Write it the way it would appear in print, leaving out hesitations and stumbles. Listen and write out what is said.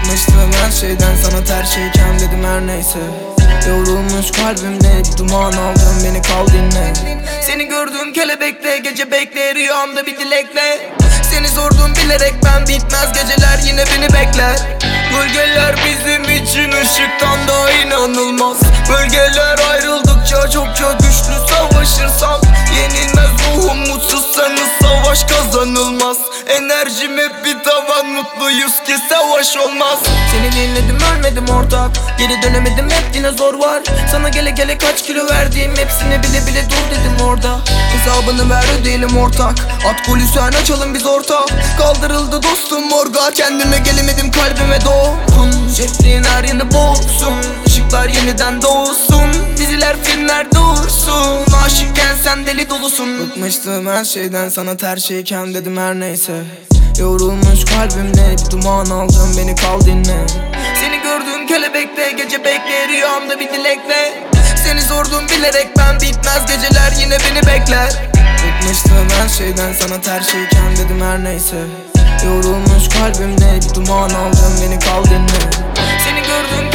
Bıkmıştım her şeyden, sana ters şeyken dedim her neyse. Yorulmuş kalbimde bir duman aldım, beni kal dinle. Seni gördüm kelebekle, gece bekle rüyamda bir dilekle. Seni sordum bilerek, ben bitmez geceler yine beni bekler. Gölgeler bizim için ışıktan da inanılmaz. Bölgeler ayrıldıkça çokça güçlü savaşırsam. Yenilmez ruhum, mutsuzsanız savaş kazanılmaz. Enerjim hep bir tavan, mutluyuz ki savaş olmaz. Seni dinledim ölmedim ortak, geri dönemedim hep yine zor var. Sana gele gele kaç kilo verdim, hepsine bile bile dur dedim orada. Hesabını ver ödeyelim ortak, at golü sen açalım biz ortak. Kaldırıldı dostum morga, kendime gelemedim kalbime dokun. Şefliğin her yanı boğulsun, ışıklar yeniden doğsun. Diziler filmler dursun, aşıkken sen deli dolusun. Bıkmıştım her şeyden, sana ters şeyken dedim her neyse. Yorulmuş kalbimde bir duman aldım, beni kal dinle. Seni gördüm kelebekle, gece bekle rüyamda bir dilekle. Seni sordum bilerek, ben bitmez geceler yine beni bekler. Bıkmıştım her şeyden, sana ters şeyken dedim her neyse. Yorulmuş kalbimde bir duman aldım, beni kal dinle. Seni gördüm